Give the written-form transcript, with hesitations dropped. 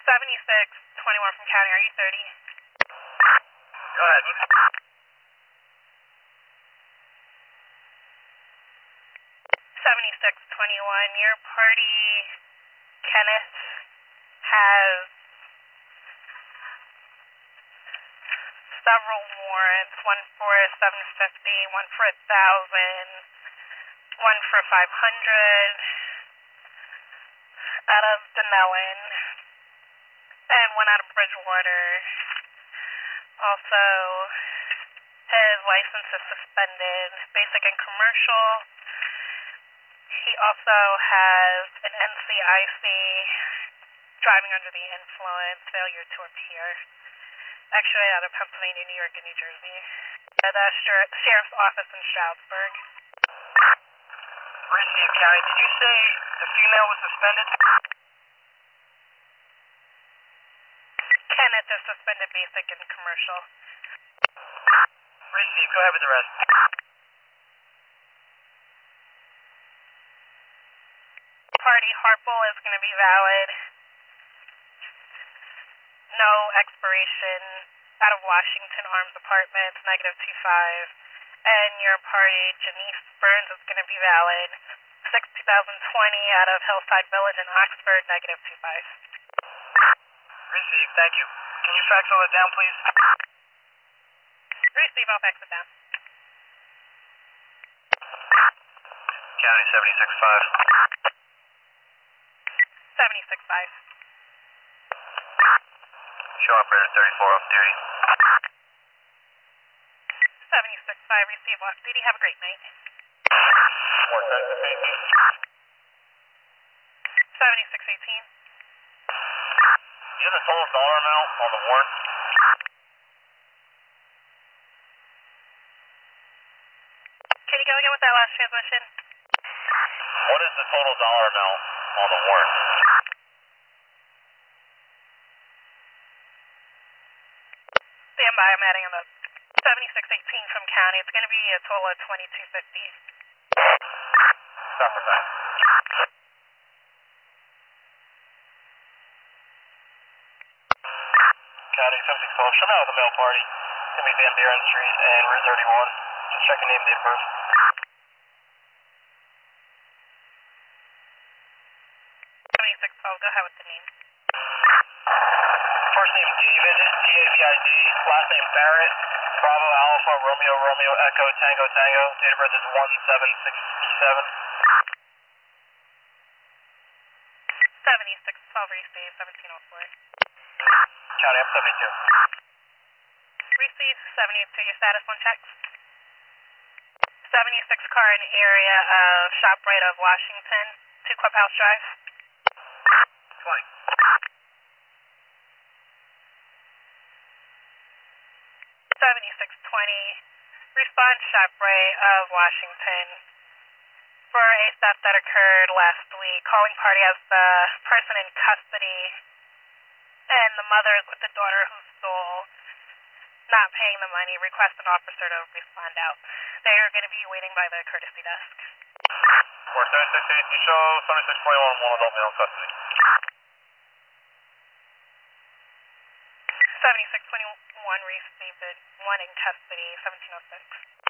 7621 from county, are you 30? Go ahead. 7621, your party, Kenneth, has several warrants, one for 750, one for 1,000, one for 500 out of Denellen, and one out of Bridgewater. Also, his license is suspended, basic and commercial. He also has an NCIC, driving under the influence, failure to appear. Actually out of Pennsylvania, New York, and New Jersey. At the Sheriff's Office in Stroudsburg. Receive, County. Did you say the female was suspended? Kenneth is suspended, basic and commercial. Receive. Go ahead with the rest. Party Harpel is going to be valid. No expiration. Out of Washington Arms Apartments, -25. And your party, Janice Burns, is going to be valid. 6/2020 out of Hillside Village in Oxford, -25. Receive. Thank you. Can you fax all that down, please? Receive, I'll fax it down. County 76.5. 76.5. Show operator 34 off duty. 76.5, receive off duty. Have a great night. More fax to page. 7618. Do you have the total dollar amount on the warrant? Can you go again with that last transmission? What is the total dollar amount on the warrant? Stand by, I'm adding about 7618 from county. It's going to be a total of 2250. Stop for time. County 7612. Show me out of the mail party. It's going to be Van Buren Street and Route 31. Just check your name, date of birth. 7612, go ahead with the name. First name David, D-A-V-I-D. Last name Barrett. Bravo Alpha Romeo Romeo Echo Tango Tango. Date of birth is 1/7/67. 7612, receive 1704. County, I'm 72. Receive 782, your status on checks. 76 car in area of ShopRite of Washington, 2 Clubhouse Drive. Fine. 7620, respond ShopRite of Washington for a theft that occurred last week. Calling party as the person in custody, and the mother is with the daughter who stole, not paying the money. Request an officer to respond out. They are going to be waiting by the courtesy desk. 7618, show 7621, one adult male in custody. 7621, received it, 1 in custody, 1706.